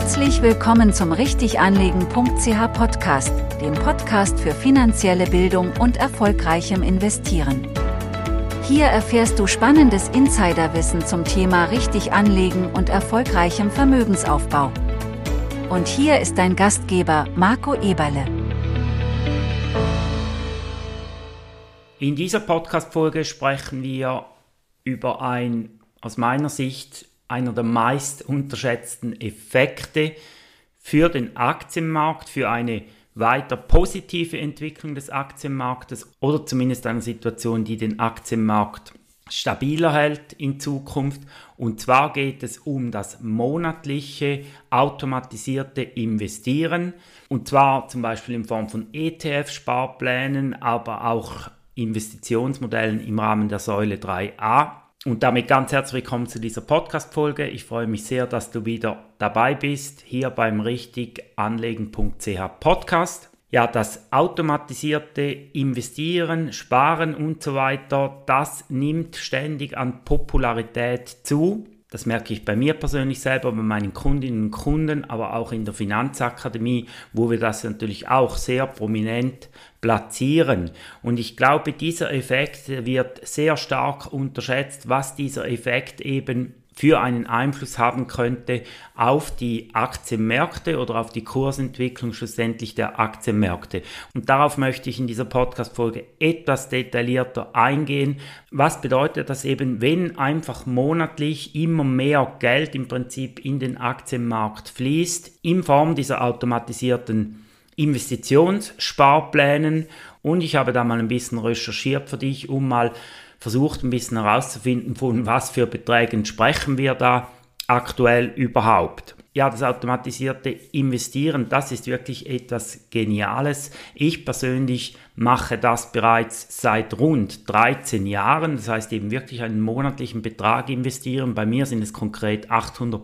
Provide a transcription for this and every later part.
Herzlich willkommen zum Richtiganlegen.ch Podcast, dem Podcast für finanzielle Bildung und erfolgreichem Investieren. Hier erfährst du spannendes Insiderwissen zum Thema richtig anlegen und erfolgreichem Vermögensaufbau. Und hier ist dein Gastgeber Marco Eberle. In dieser Podcast-Folge sprechen wir über aus meiner Sicht, einer der meist unterschätzten Effekte für den Aktienmarkt, für eine weiter positive Entwicklung des Aktienmarktes oder zumindest eine Situation, die den Aktienmarkt stabiler hält in Zukunft. Und zwar geht es um das monatliche automatisierte Investieren. Und zwar zum Beispiel in Form von ETF-Sparplänen, aber auch Investitionsmodellen im Rahmen der Säule 3a. Und damit ganz herzlich willkommen zu dieser Podcast-Folge. Ich freue mich sehr, dass du wieder dabei bist, hier beim Richtiganlegen.ch Podcast. Ja, das automatisierte Investieren, Sparen und so weiter, das nimmt ständig an Popularität zu. Das merke ich bei mir persönlich selber, bei meinen Kundinnen und Kunden, aber auch in der Finanzakademie, wo wir das natürlich auch sehr prominent platzieren. Und ich glaube, dieser Effekt wird sehr stark unterschätzt, was dieser Effekt eben für einen Einfluss haben könnte auf die Aktienmärkte oder auf die Kursentwicklung schlussendlich der Aktienmärkte. Und darauf möchte ich in dieser Podcast-Folge etwas detaillierter eingehen. Was bedeutet das eben, wenn einfach monatlich immer mehr Geld im Prinzip in den Aktienmarkt fließt, in Form dieser automatisierten Investitionssparplänen? Und ich habe da mal ein bisschen recherchiert für dich, um mal versucht ein bisschen herauszufinden, von was für Beträgen sprechen wir da aktuell überhaupt. Ja, das automatisierte Investieren, das ist wirklich etwas Geniales. Ich persönlich mache das bereits seit rund 13 Jahren. Das heißt eben wirklich einen monatlichen Betrag investieren. Bei mir sind es konkret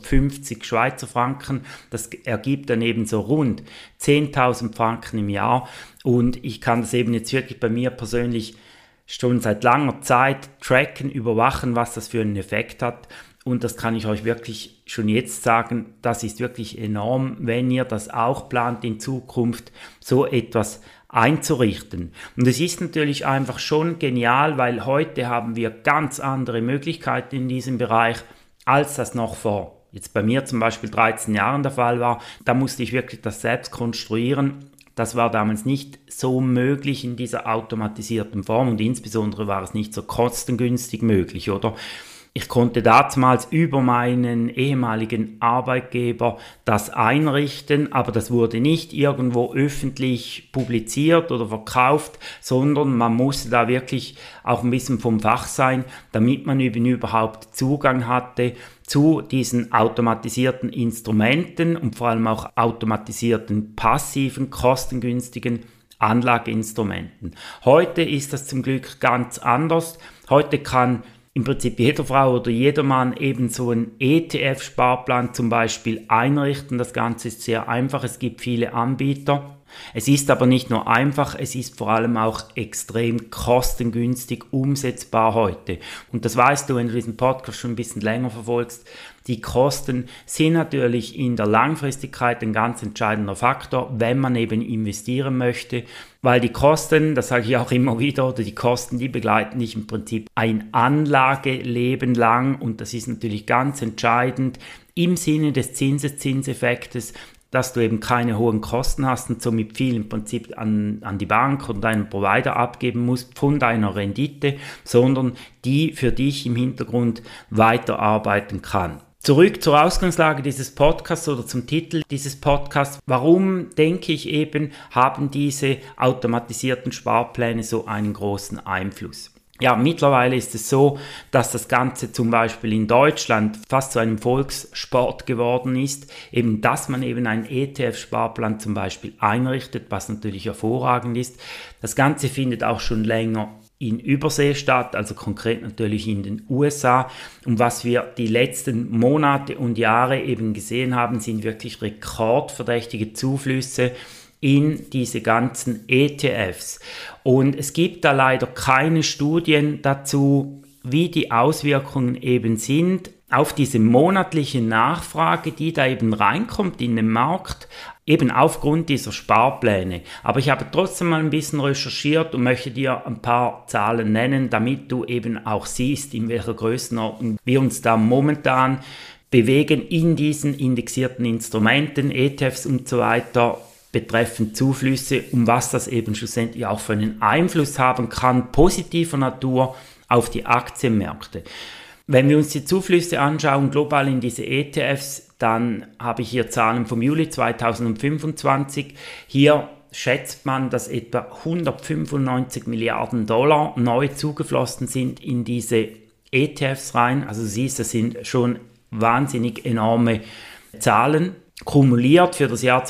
850 Schweizer Franken. Das ergibt dann eben so rund 10.000 Franken im Jahr. Und ich kann das eben jetzt wirklich bei mir persönlich schon seit langer Zeit tracken, überwachen, was das für einen Effekt hat. Und das kann ich euch wirklich schon jetzt sagen, das ist wirklich enorm, wenn ihr das auch plant in Zukunft, so etwas einzurichten. Und es ist natürlich einfach schon genial, weil heute haben wir ganz andere Möglichkeiten in diesem Bereich, als das noch vor, jetzt bei mir zum Beispiel 13 Jahren der Fall war. Da musste ich wirklich das selbst konstruieren. Das war damals nicht so möglich in dieser automatisierten Form und insbesondere war es nicht so kostengünstig möglich, oder? Ich konnte damals über meinen ehemaligen Arbeitgeber das einrichten, aber das wurde nicht irgendwo öffentlich publiziert oder verkauft, sondern man musste da wirklich auch ein bisschen vom Fach sein, damit man eben überhaupt Zugang hatte zu diesen automatisierten Instrumenten und vor allem auch automatisierten, passiven, kostengünstigen Anlageinstrumenten. Heute ist das zum Glück ganz anders. Heute kann im Prinzip jede Frau oder jeder Mann eben so einen ETF-Sparplan zum Beispiel einrichten. Das Ganze ist sehr einfach, es gibt viele Anbieter. Es ist aber nicht nur einfach, es ist vor allem auch extrem kostengünstig umsetzbar heute. Und das weißt du, wenn du diesen Podcast schon ein bisschen länger verfolgst. Die Kosten sind natürlich in der Langfristigkeit ein ganz entscheidender Faktor, wenn man eben investieren möchte, weil die Kosten, das sage ich auch immer wieder, oder die Kosten, die begleiten dich im Prinzip ein Anlageleben lang und das ist natürlich ganz entscheidend im Sinne des Zinseszinseffektes, dass du eben keine hohen Kosten hast und somit viel im Prinzip an die Bank oder deinen Provider abgeben musst von deiner Rendite, sondern die für dich im Hintergrund weiterarbeiten kann. Zurück zur Ausgangslage dieses Podcasts oder zum Titel dieses Podcasts. Warum, denke ich eben, haben diese automatisierten Sparpläne so einen großen Einfluss? Ja, mittlerweile ist es so, dass das Ganze zum Beispiel in Deutschland fast zu einem Volkssport geworden ist, eben dass man eben einen ETF-Sparplan zum Beispiel einrichtet, was natürlich hervorragend ist. Das Ganze findet auch schon länger in Übersee statt, also konkret natürlich in den USA. Und was wir die letzten Monate und Jahre eben gesehen haben, sind wirklich rekordverdächtige Zuflüsse in diese ganzen ETFs. Und es gibt da leider keine Studien dazu, wie die Auswirkungen eben sind. auf diese monatliche Nachfrage, die da eben reinkommt in den Markt, eben aufgrund dieser Sparpläne. Aber ich habe trotzdem mal ein bisschen recherchiert und möchte dir ein paar Zahlen nennen, damit du eben auch siehst, in welcher Größenordnung wir uns da momentan bewegen in diesen indexierten Instrumenten, ETFs und so weiter, betreffend Zuflüsse, um was das eben schlussendlich auch für einen Einfluss haben kann, positiver Natur auf die Aktienmärkte. Wenn wir uns die Zuflüsse anschauen, global in diese ETFs, dann habe ich hier Zahlen vom Juli 2025. Hier schätzt man, dass etwa 195 Milliarden Dollar neu zugeflossen sind in diese ETFs rein. Also siehst, das sind schon wahnsinnig enorme Zahlen. Kumuliert für das Jahr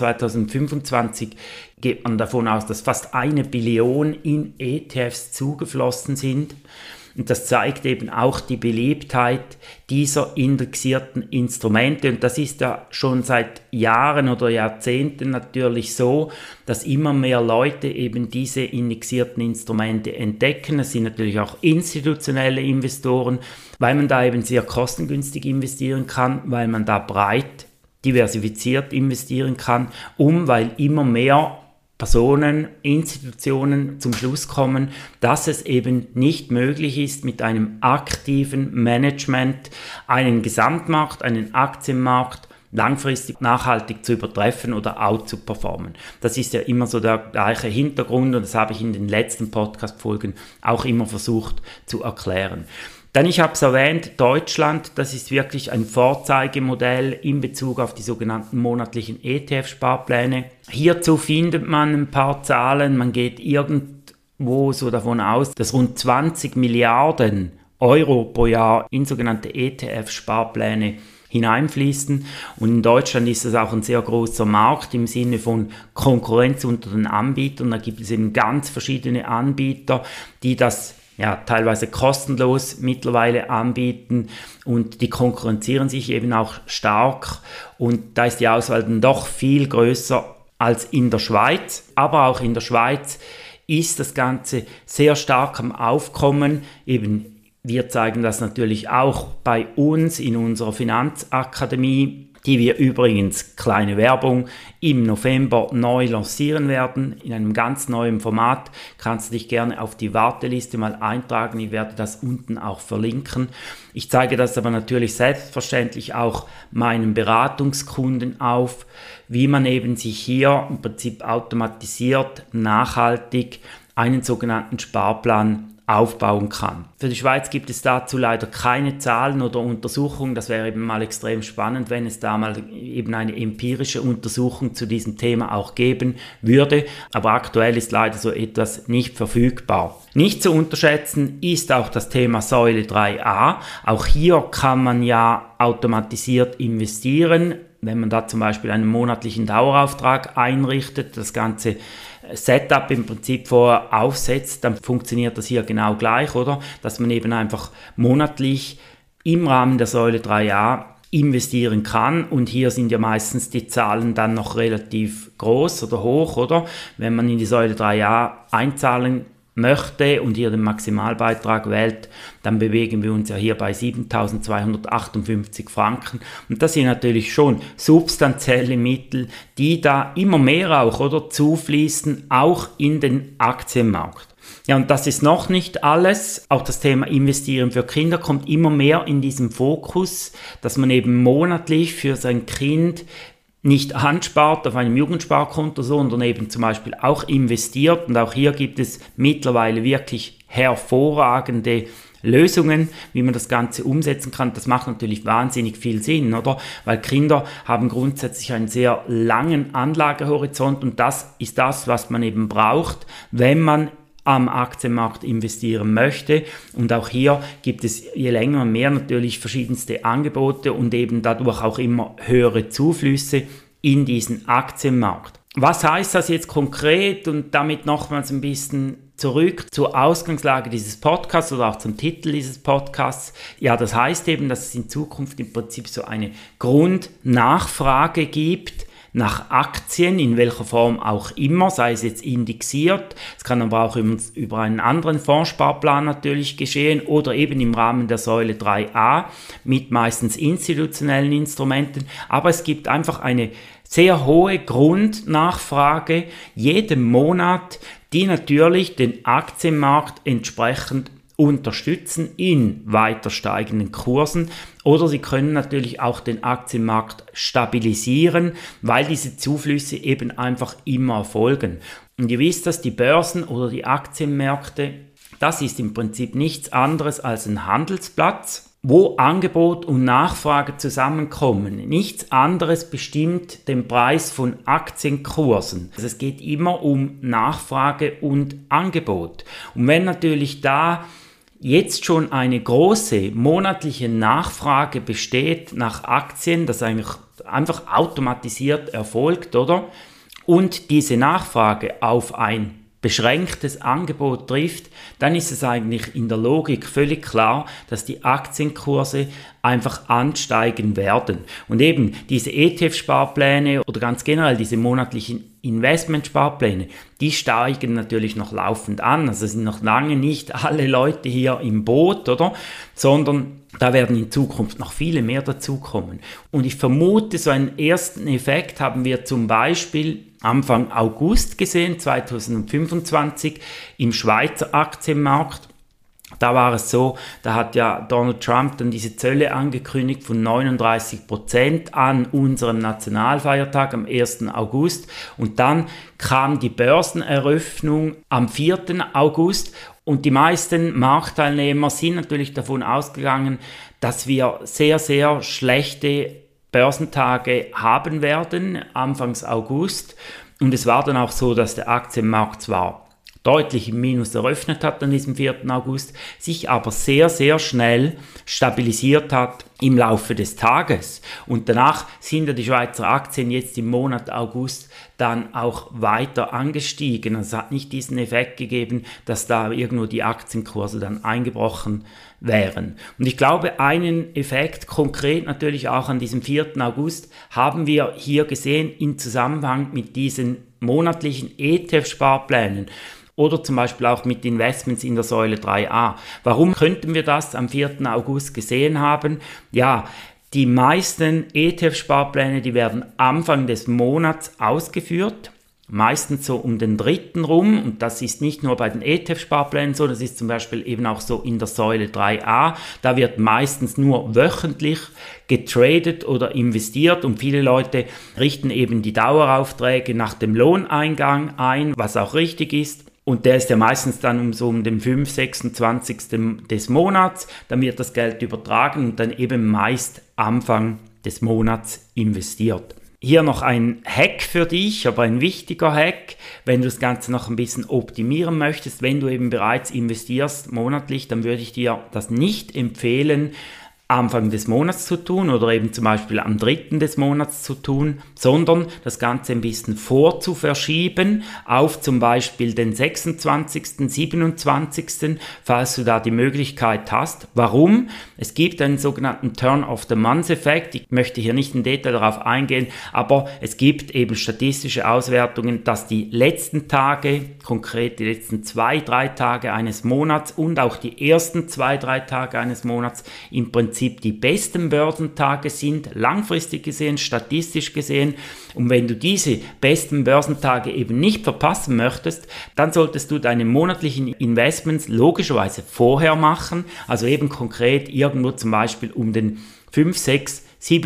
2025 geht man davon aus, dass fast 1 Billion in ETFs zugeflossen sind. Und das zeigt eben auch die Beliebtheit dieser indexierten Instrumente. Und das ist ja schon seit Jahren oder Jahrzehnten natürlich so, dass immer mehr Leute eben diese indexierten Instrumente entdecken. Es sind natürlich auch institutionelle Investoren, weil man da eben sehr kostengünstig investieren kann, weil man da breit diversifiziert investieren kann, weil immer mehr Personen, Institutionen zum Schluss kommen, dass es eben nicht möglich ist, mit einem aktiven Management einen Gesamtmarkt, einen Aktienmarkt langfristig nachhaltig zu übertreffen oder outzuperformen. Das ist ja immer so der gleiche Hintergrund und das habe ich in den letzten Podcast-Folgen auch immer versucht zu erklären. Dann, ich habe es erwähnt, Deutschland, das ist wirklich ein Vorzeigemodell in Bezug auf die sogenannten monatlichen ETF-Sparpläne. Hierzu findet man ein paar Zahlen, man geht irgendwo so davon aus, dass rund 20 Milliarden Euro pro Jahr in sogenannte ETF-Sparpläne hineinfließen. Und in Deutschland ist das auch ein sehr großer Markt im Sinne von Konkurrenz unter den Anbietern. Da gibt es eben ganz verschiedene Anbieter, die das teilweise kostenlos mittlerweile anbieten und die konkurrenzieren sich eben auch stark und da ist die Auswahl dann doch viel größer als in der Schweiz. Aber auch in der Schweiz ist das Ganze sehr stark am Aufkommen. Eben, wir zeigen das natürlich auch bei uns in unserer Finanzakademie, die wir übrigens, kleine Werbung, im November neu lancieren werden, in einem ganz neuen Format. Kannst du dich gerne auf die Warteliste mal eintragen, ich werde das unten auch verlinken. Ich zeige das aber natürlich selbstverständlich auch meinen Beratungskunden auf, wie man eben sich hier im Prinzip automatisiert, nachhaltig einen sogenannten Sparplan aufbauen kann. Für die Schweiz gibt es dazu leider keine Zahlen oder Untersuchungen. Das wäre eben mal extrem spannend, wenn es da mal eben eine empirische Untersuchung zu diesem Thema auch geben würde. Aber aktuell ist leider so etwas nicht verfügbar. Nicht zu unterschätzen ist auch das Thema Säule 3a. Auch hier kann man ja automatisiert investieren. Wenn man da zum Beispiel einen monatlichen Dauerauftrag einrichtet, das Ganze Setup im Prinzip vorher aufsetzt, dann funktioniert das hier genau gleich, oder? Dass man eben einfach monatlich im Rahmen der Säule 3a investieren kann und hier sind ja meistens die Zahlen dann noch relativ groß oder hoch, oder? Wenn man in die Säule 3a einzahlen möchte und hier den Maximalbeitrag wählt, dann bewegen wir uns ja hier bei 7.258 Franken. Und das sind natürlich schon substanzielle Mittel, die da immer mehr auch, oder, zufließen, auch in den Aktienmarkt. Ja, und das ist noch nicht alles. Auch das Thema Investieren für Kinder kommt immer mehr in diesem Fokus, dass man eben monatlich für sein Kind nicht anspart auf einem Jugendsparkonto, sondern eben zum Beispiel auch investiert. Und auch hier gibt es mittlerweile wirklich hervorragende Lösungen, wie man das Ganze umsetzen kann. Das macht natürlich wahnsinnig viel Sinn, oder? Weil Kinder haben grundsätzlich einen sehr langen Anlagehorizont und das ist das, was man eben braucht, wenn man am Aktienmarkt investieren möchte. Und auch hier gibt es je länger mehr natürlich verschiedenste Angebote und eben dadurch auch immer höhere Zuflüsse in diesen Aktienmarkt. Was heißt das jetzt konkret und damit nochmals ein bisschen zurück zur Ausgangslage dieses Podcasts oder auch zum Titel dieses Podcasts? Ja, das heißt eben, dass es in Zukunft im Prinzip so eine Grundnachfrage gibt nach Aktien, in welcher Form auch immer, sei es jetzt indexiert, es kann aber auch über einen anderen Fondssparplan natürlich geschehen oder eben im Rahmen der Säule 3a mit meistens institutionellen Instrumenten, aber es gibt einfach eine sehr hohe Grundnachfrage jeden Monat, die natürlich den Aktienmarkt entsprechend unterstützen in weiter steigenden Kursen, oder sie können natürlich auch den Aktienmarkt stabilisieren, weil diese Zuflüsse eben einfach immer erfolgen. Und ihr wisst, dass die Börsen oder die Aktienmärkte, das ist im Prinzip nichts anderes als ein Handelsplatz, wo Angebot und Nachfrage zusammenkommen. Nichts anderes bestimmt den Preis von Aktienkursen. Also es geht immer um Nachfrage und Angebot. Und wenn natürlich da jetzt schon eine große monatliche Nachfrage besteht nach Aktien, das eigentlich einfach automatisiert erfolgt, oder? Und diese Nachfrage auf ein beschränktes Angebot trifft, dann ist es eigentlich in der Logik völlig klar, dass die Aktienkurse einfach ansteigen werden. Und eben diese ETF-Sparpläne oder ganz generell diese monatlichen Investmentsparpläne, die steigen natürlich noch laufend an. Also es sind noch lange nicht alle Leute hier im Boot, oder? Sondern da werden in Zukunft noch viele mehr dazukommen. Und ich vermute, so einen ersten Effekt haben wir zum Beispiel Anfang August gesehen, 2025, im Schweizer Aktienmarkt. Da war es so, da hat ja Donald Trump dann diese Zölle angekündigt von 39% an unserem Nationalfeiertag am 1. August. Und dann kam die Börseneröffnung am 4. August. Und die meisten Marktteilnehmer sind natürlich davon ausgegangen, dass wir sehr, sehr schlechte Börsentage haben werden, Anfangs August. Und es war dann auch so, dass der Aktienmarkt zwar deutlich im Minus eröffnet hat an diesem 4. August, sich aber sehr, sehr schnell stabilisiert hat im Laufe des Tages. Und danach sind ja die Schweizer Aktien jetzt im Monat August dann auch weiter angestiegen. Also es hat nicht diesen Effekt gegeben, dass da irgendwo die Aktienkurse dann eingebrochen wären. Und ich glaube, einen Effekt konkret natürlich auch an diesem 4. August haben wir hier gesehen im Zusammenhang mit diesen monatlichen ETF-Sparplänen. Oder zum Beispiel auch mit Investments in der Säule 3a. Warum könnten wir das am 4. August gesehen haben? Ja, die meisten ETF-Sparpläne, die werden Anfang des Monats ausgeführt. Meistens so um den 3. rum, und das ist nicht nur bei den ETF-Sparplänen so, das ist zum Beispiel eben auch so in der Säule 3a, da wird meistens nur wöchentlich getradet oder investiert und viele Leute richten eben die Daueraufträge nach dem Lohneingang ein, was auch richtig ist. Und der ist ja meistens dann um den 5., 26. des Monats, dann wird das Geld übertragen und dann eben meist Anfang des Monats investiert. Hier noch ein Hack für dich, aber ein wichtiger Hack, wenn du das Ganze noch ein bisschen optimieren möchtest. Wenn du eben bereits investierst monatlich, dann würde ich dir das nicht empfehlen, Anfang des Monats zu tun oder eben zum Beispiel am 3. des Monats zu tun, sondern das Ganze ein bisschen vorzuverschieben auf zum Beispiel den 26., 27., falls du da die Möglichkeit hast. Warum? Es gibt einen sogenannten Turn-of-the-Month-Effekt. Ich möchte hier nicht im Detail darauf eingehen, aber es gibt eben statistische Auswertungen, dass die letzten Tage, konkret die letzten 2-3 Tage eines Monats und auch die ersten 2-3 Tage eines Monats im Prinzip die besten Börsentage sind, langfristig gesehen, statistisch gesehen. Und wenn du diese besten Börsentage eben nicht verpassen möchtest, dann solltest du deine monatlichen Investments logischerweise vorher machen, also eben konkret irgendwo zum Beispiel um den 5., 6.,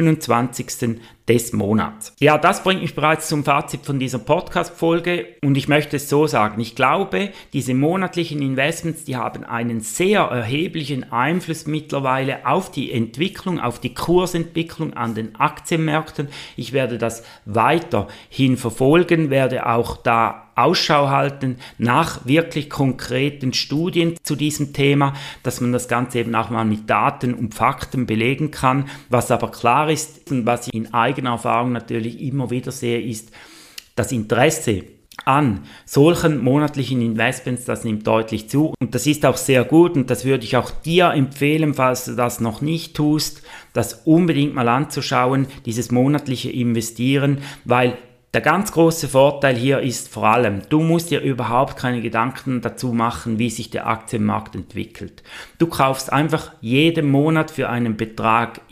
27. des Monats. Ja, das bringt mich bereits zum Fazit von dieser Podcast-Folge und ich möchte es so sagen, ich glaube, diese monatlichen Investments, die haben einen sehr erheblichen Einfluss mittlerweile auf die Entwicklung, auf die Kursentwicklung an den Aktienmärkten. Ich werde das weiterhin verfolgen, werde auch da Ausschau halten nach wirklich konkreten Studien zu diesem Thema, dass man das Ganze eben auch mal mit Daten und Fakten belegen kann. Was aber klar ist und was ich in eigener Erfahrung natürlich immer wieder sehe, ist das Interesse an solchen monatlichen Investments, das nimmt deutlich zu und das ist auch sehr gut und das würde ich auch dir empfehlen, falls du das noch nicht tust, das unbedingt mal anzuschauen, dieses monatliche Investieren, weil der ganz große Vorteil hier ist vor allem, du musst dir überhaupt keine Gedanken dazu machen, wie sich der Aktienmarkt entwickelt. Du kaufst einfach jeden Monat für einen Betrag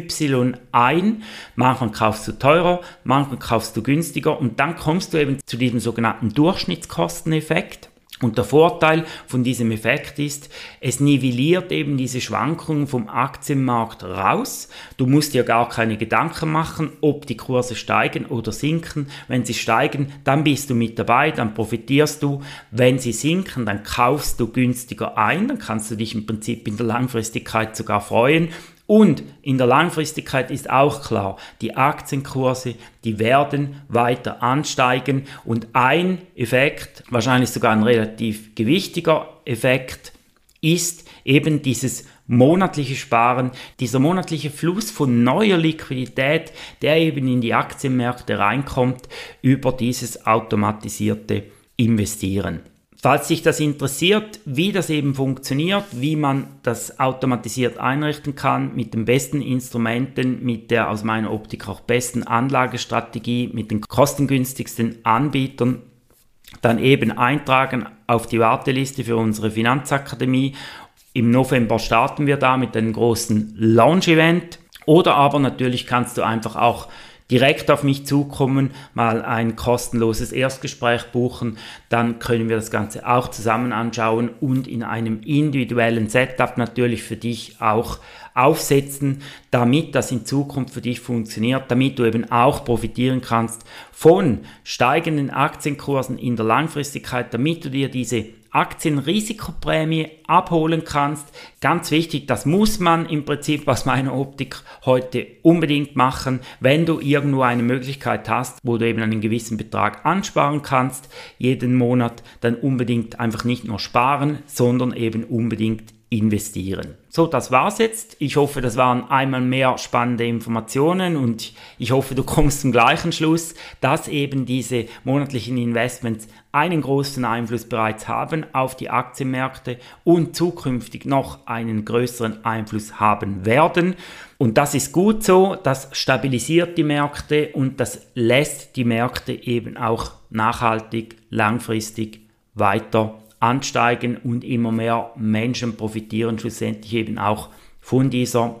XY ein, manchmal kaufst du teurer, manchmal kaufst du günstiger und dann kommst du eben zu diesem sogenannten Durchschnittskosteneffekt. Und der Vorteil von diesem Effekt ist, es nivelliert eben diese Schwankungen vom Aktienmarkt raus. Du musst dir gar keine Gedanken machen, ob die Kurse steigen oder sinken. Wenn sie steigen, dann bist du mit dabei, dann profitierst du. Wenn sie sinken, dann kaufst du günstiger ein, dann kannst du dich im Prinzip in der Langfristigkeit sogar freuen. Und in der Langfristigkeit ist auch klar, die Aktienkurse, die werden weiter ansteigen und ein Effekt, wahrscheinlich sogar ein relativ gewichtiger Effekt, ist eben dieses monatliche Sparen, dieser monatliche Fluss von neuer Liquidität, der eben in die Aktienmärkte reinkommt über dieses automatisierte Investieren. Falls dich das interessiert, wie das eben funktioniert, wie man das automatisiert einrichten kann, mit den besten Instrumenten, mit der aus meiner Optik auch besten Anlagestrategie, mit den kostengünstigsten Anbietern, dann eben eintragen auf die Warteliste für unsere Finanzakademie. Im November starten wir da mit einem großen Launch-Event. Oder aber natürlich kannst du einfach auch direkt auf mich zukommen, mal ein kostenloses Erstgespräch buchen, dann können wir das Ganze auch zusammen anschauen und in einem individuellen Setup natürlich für dich auch aufsetzen, damit das in Zukunft für dich funktioniert, damit du eben auch profitieren kannst von steigenden Aktienkursen in der Langfristigkeit, damit du dir diese Aktienrisikoprämie abholen kannst. Ganz wichtig, das muss man im Prinzip aus meiner Optik heute unbedingt machen, wenn du irgendwo eine Möglichkeit hast, wo du eben einen gewissen Betrag ansparen kannst, jeden Monat, dann unbedingt einfach nicht nur sparen, sondern eben unbedingt investieren. So, das war's jetzt. Ich hoffe, das waren einmal mehr spannende Informationen und ich hoffe, du kommst zum gleichen Schluss, dass eben diese monatlichen Investments einen großen Einfluss bereits haben auf die Aktienmärkte und zukünftig noch einen größeren Einfluss haben werden. Und das ist gut so, das stabilisiert die Märkte und das lässt die Märkte eben auch nachhaltig, langfristig weiter ansteigen und immer mehr Menschen profitieren schlussendlich eben auch von dieser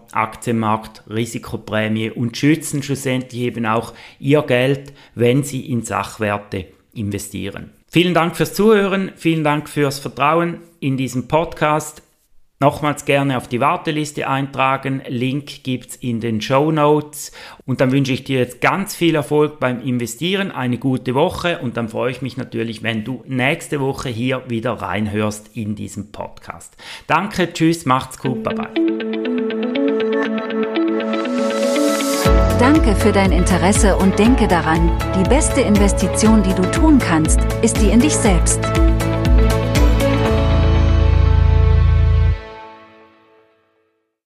Aktienmarkt-Risikoprämie und schützen schlussendlich eben auch ihr Geld, wenn sie in Sachwerte investieren. Vielen Dank fürs Zuhören, vielen Dank fürs Vertrauen in diesem Podcast. Nochmals gerne auf die Warteliste eintragen, Link gibt's in den Shownotes und dann wünsche ich dir jetzt ganz viel Erfolg beim Investieren, eine gute Woche und dann freue ich mich natürlich, wenn du nächste Woche hier wieder reinhörst in diesem Podcast. Danke, tschüss, macht's gut, bye bye. Danke für dein Interesse und denke daran, die beste Investition, die du tun kannst, ist die in dich selbst.